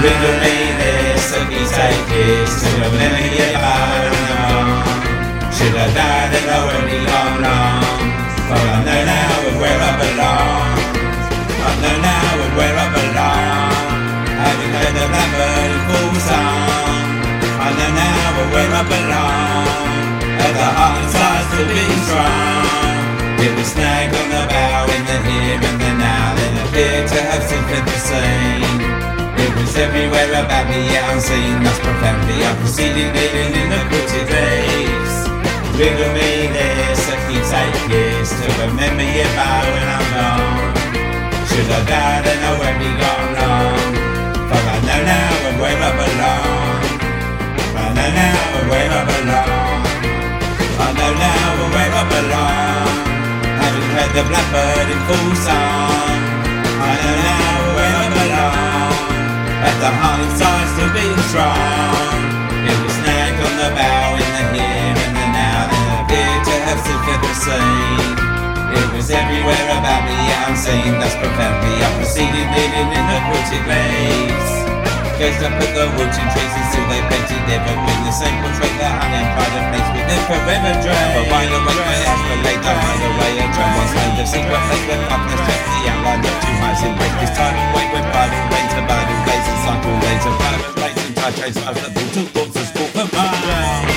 Riddle me this, and you take this, to the memory of should I die, then I won't be gone long. For I know now where I belong. I know now where I belong. Having heard the blackbird in full song, I know now where I belong. And the heart inside still beating strong. It was snagged on the bow in the here and the now, then appeared to have something to say. It was everywhere about me, yet unseen, thus profoundly I proceeded living in the quilted leaves. Riddle me this, if you take years to remember you by when I'm gone. Should I die, then I won't be gone long. For I know now where I belong. I know now where I belong. I know now where I belong. Having heard the blackbird in full song, I know now where I belong. At the heart inside still beating strong. It was snagged on the bow in the here and the now, and appeared to have something to say. It was everywhere about me, yet unseen, thus profoundly I proceeded living in the quilted leaves. Gazed up at the woods and trees and still they painted evergreen, the same portrait that hung in pride of place with their forever dream. But wide awake my eyes were laid down, hide away a drum once made of secret place where darkness checked the outline of two heights in break. This time away with bridal rains to bridal days and cycle lays of private place and tide trains of the brutal thoughts of sport for mine.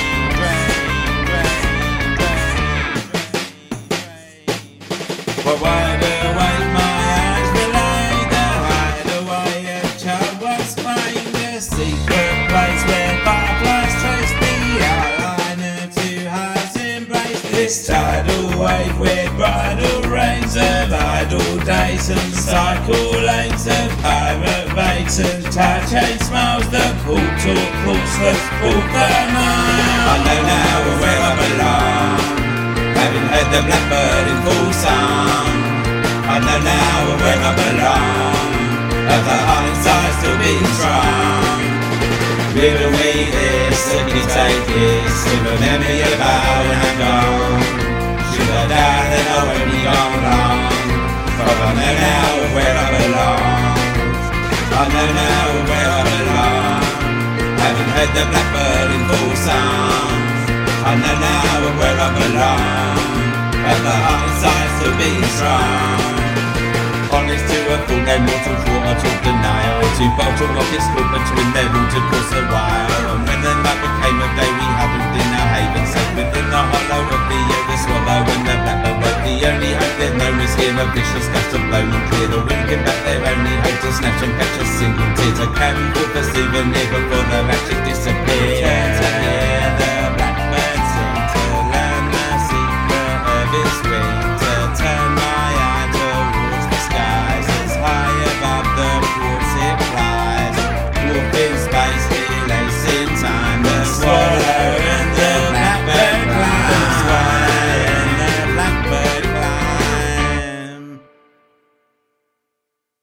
But wide awake my eyes were laid down, hide away a child once made a secret place where fireflies trace the outline of two hearts embraced. This tidal wave with bridal rains of idle days and cycle lanes of pirate baits and tide chain smiles that pull talk pulse that pull the mile. I know now where I belong. Having heard the blackbird in full song, I know now where I belong. At the heart inside still beating strong. Riddle me this, if you take this, to remember you about when I'm gone. Should I die, then I won't be gone long. For I know now where I belong. I know now where I belong. Having heard the blackbird in full song, I know now where I belong. At the heart inside still beating strong. Honest to a full, no mortal thought or talk denial. Two bolts of rockets caught between their rooted course a while. And when the night became a day, we huddled in our haven, safe within the hollow of the yoga swallow. And the blackbird woke, the only hope they've known is here. A vicious gust of blown and clear. The wind came back, their only hope to snatch and catch a single tear. To carry forth a souvenir before the ratchet disappeared. To hear the blackbird sing, to learn the secret of its